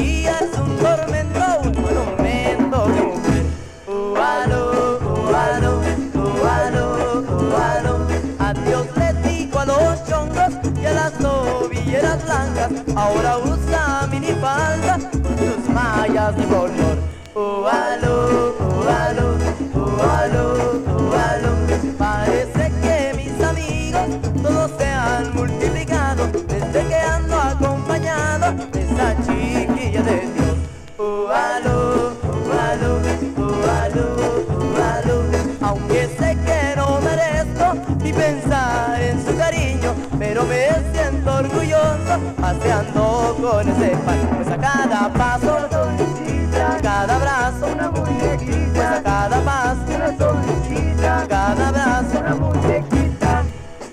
día es un tormento, un monumento de mujer. Ualo, ualo, ualo, ualo. Adiós le digo a los chongos y a las tobilleras blancas. Ahora usa minifalda con sus mallas de color. Ualo, ualo, ualo, ualo. Parece que mis amigos todos se han multiplicado desde que ando acompañado de esa chiquilla de Dios. Ualo, ualo, ualo, ualo. Aunque sé que no merezco ni pensar en su cariño, pero me siento orgulloso paseando con ese pan. Pues a cada paso una sonrisita, a cada abrazo una muñequita, pues a cada paso una sonrisita, a cada abrazo una muñequita.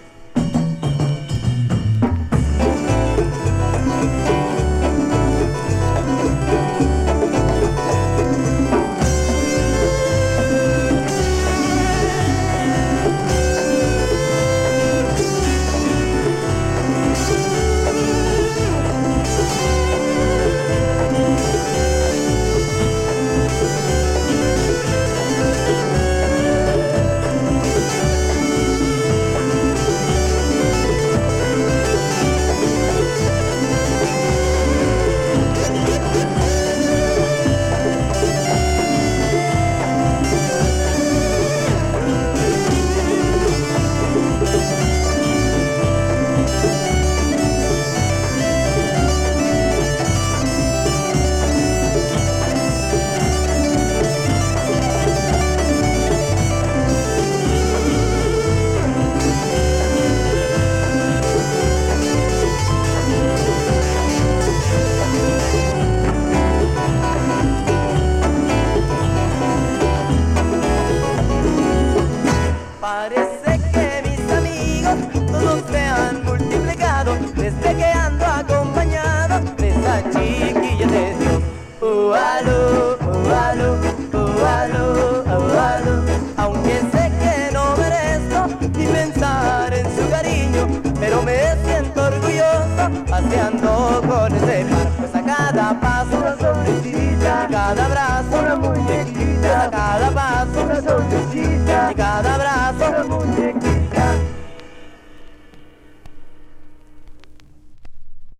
Parece que mis amigos todos se han multiplicado desde que ando acompañado de esa chiquilla de Dios. Ualo, ualo, ualo, ualo. Aunque sé que no merezco ni pensar en su cariño, pero me siento orgulloso paseando con ese